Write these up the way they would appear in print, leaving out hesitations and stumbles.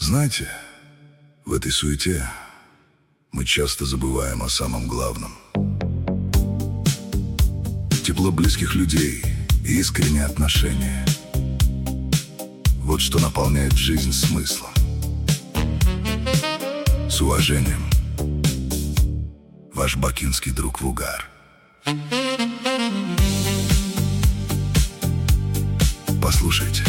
Знаете, в этой суете мы часто забываем о самом главном. Тепло близких людей и искренние отношения. Вот что наполняет жизнь смыслом. С уважением, ваш бакинский друг Вугар. Послушайте.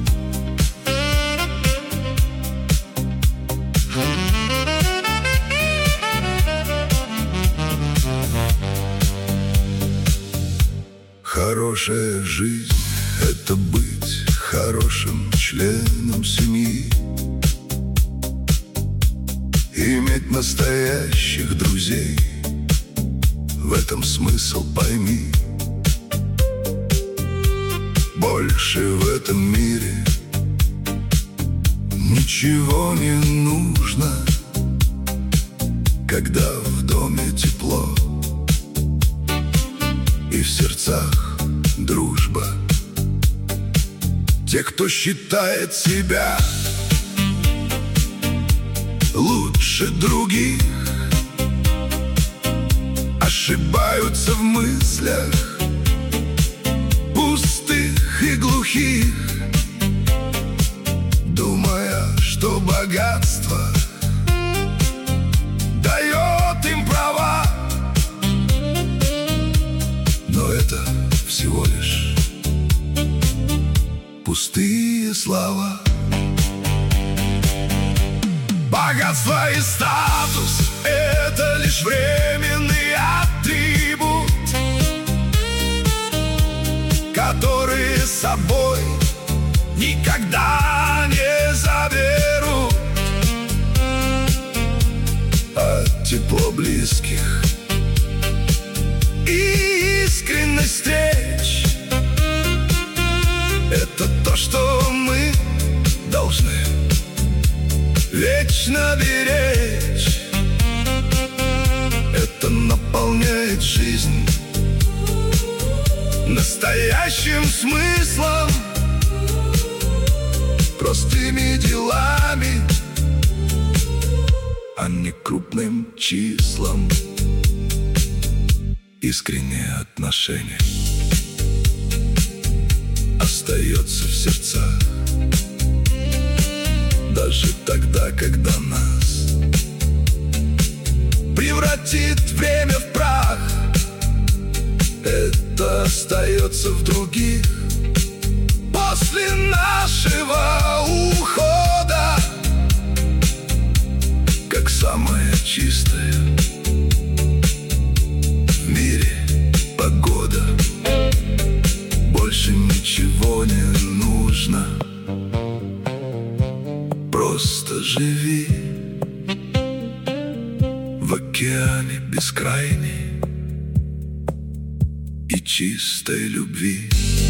Хорошая жизнь — это быть хорошим членом семьи, иметь настоящих друзей. В этом смысл пойми. Больше в этом мире ничего не нужно, когда в доме тепло и в сердцах дружба. Те, кто считает себя лучше других, ошибаются в мыслях пустых и глухих, думая, что богатство дает им права. Но это всего лишь пустые слова. Богатство и статус — это лишь временный атрибут, который с собой никогда не заберут. А тепло близких и искренность встреч — это то, что мы должны вечно беречь. Это наполняет жизнь настоящим смыслом, простыми делами, а не крупным числом. Искреннее отношение остается в сердцах, даже тогда, когда нас превратит время в прах. Это остается в других после нашего ухода, как самое чистое в мире погода. Больше ничего не нужно, просто живи в океане бескрайней и чистой любви.